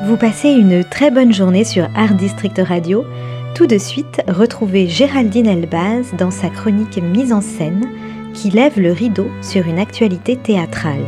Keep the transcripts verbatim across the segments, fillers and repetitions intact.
Vous passez une très bonne journée sur Art District Radio. Tout de suite, retrouvez Géraldine Elbaz dans sa chronique Mise en scène qui lève le rideau sur une actualité théâtrale.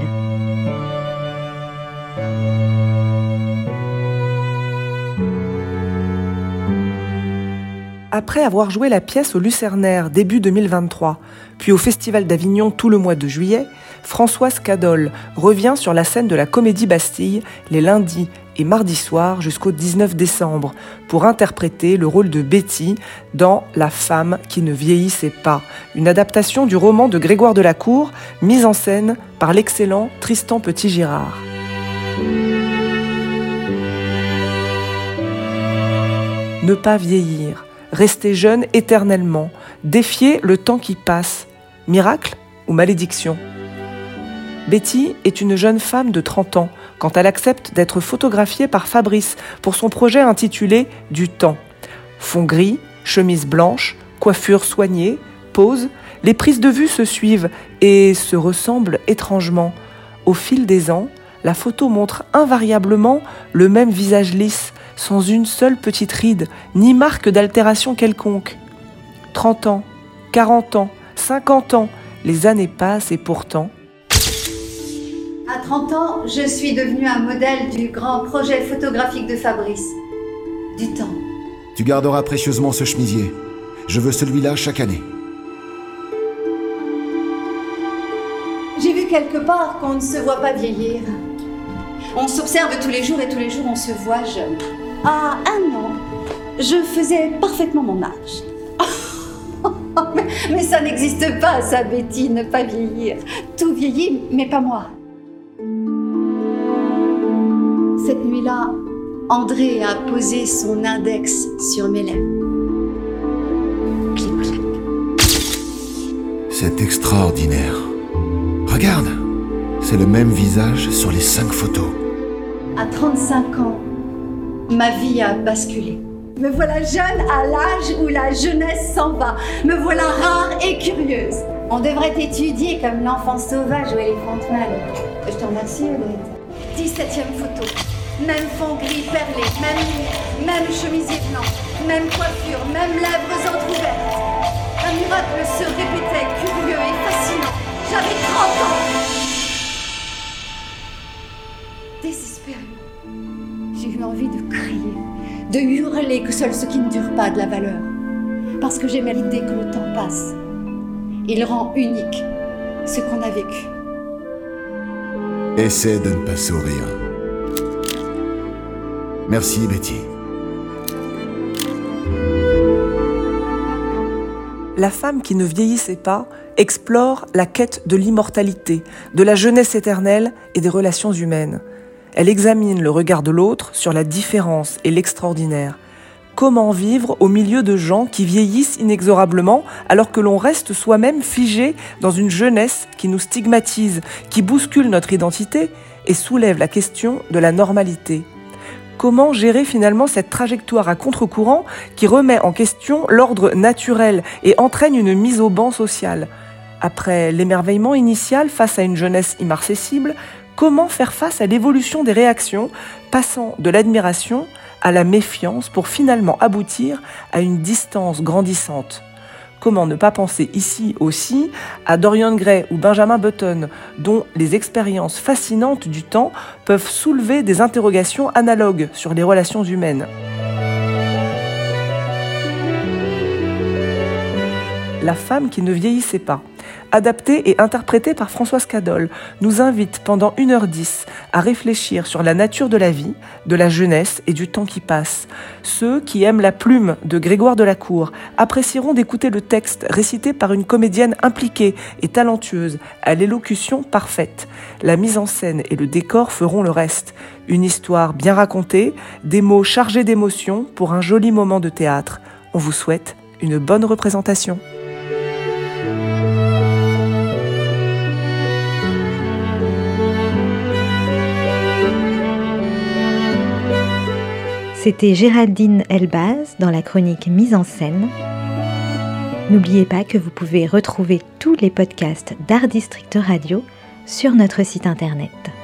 Après avoir joué la pièce au Lucernaire début deux mille vingt-trois, puis au Festival d'Avignon tout le mois de juillet, Françoise Cadol revient sur la scène de la Comédie Bastille les lundis et mardis soirs jusqu'au dix-neuf décembre pour interpréter le rôle de Betty dans La femme qui ne vieillissait pas, une adaptation du roman de Grégoire de la Cour, mise en scène par l'excellent Tristan Petit-Girard. Ne pas vieillir, rester jeune éternellement, défier le temps qui passe, miracle ou malédiction? Betty est une jeune femme de trente ans quand elle accepte d'être photographiée par Fabrice pour son projet intitulé « Du temps ». Fond gris, chemise blanche, coiffure soignée, pose, les prises de vue se suivent et se ressemblent étrangement. Au fil des ans, la photo montre invariablement le même visage lisse, sans une seule petite ride, ni marque d'altération quelconque. trente ans, quarante ans, cinquante ans, les années passent et pourtant... À trente ans, je suis devenue un modèle du grand projet photographique de Fabrice. Du temps. Tu garderas précieusement ce chemisier. Je veux celui-là chaque année. J'ai vu quelque part qu'on ne se voit pas vieillir. On s'observe tous les jours et tous les jours on se voit jeune. À un an, je faisais parfaitement mon âge. mais, mais ça n'existe pas, ça, Betty, ne pas vieillir. Tout vieillit, mais pas moi. Cette nuit-là, André a posé son index sur mes lèvres. Clic-clac. C'est extraordinaire. Regarde, c'est le même visage sur les cinq photos. À trente-cinq ans, ma vie a basculé. Me voilà jeune à l'âge où la jeunesse s'en va. Me voilà rare et curieuse. On devrait t'étudier comme l'enfant sauvage ou éléphanteman. Je te remercie, Odette. dix-septième photo. Même fond gris perlé, même, même chemisier blanc, même coiffure, même lèvres entrouvertes. Un miracle se répétait, curieux et fascinant. J'avais trente ans. Désespérément, j'ai eu envie de crier, de hurler que seul ce qui ne dure pas a de la valeur. Parce que j'aimais l'idée que le temps passe. Il rend unique ce qu'on a vécu. Essaie de ne pas sourire. Merci, Betty. La femme qui ne vieillissait pas explore la quête de l'immortalité, de la jeunesse éternelle et des relations humaines. Elle examine le regard de l'autre sur la différence et l'extraordinaire. Comment vivre au milieu de gens qui vieillissent inexorablement alors que l'on reste soi-même figé dans une jeunesse qui nous stigmatise, qui bouscule notre identité et soulève la question de la normalité? Comment gérer finalement cette trajectoire à contre-courant qui remet en question l'ordre naturel et entraîne une mise au ban social? Après l'émerveillement initial face à une jeunesse immarcessible, comment faire face à l'évolution des réactions, passant de l'admiration à la méfiance pour finalement aboutir à une distance grandissante? Comment ne pas penser ici aussi à Dorian Gray ou Benjamin Button, dont les expériences fascinantes du temps peuvent soulever des interrogations analogues sur les relations humaines. La femme qui ne vieillissait pas, adaptée et interprétée par Françoise Cadol, nous invite pendant une heure dix à réfléchir sur la nature de la vie, de la jeunesse et du temps qui passe. Ceux qui aiment la plume de Grégoire de la Cour apprécieront d'écouter le texte récité par une comédienne impliquée et talentueuse, à l'élocution parfaite. La mise en scène et le décor feront le reste. Une histoire bien racontée, des mots chargés d'émotion pour un joli moment de théâtre. On vous souhaite une bonne représentation. C'était Géraldine Elbaz dans la chronique Mise en scène. N'oubliez pas que vous pouvez retrouver tous les podcasts d'Art District Radio sur notre site internet.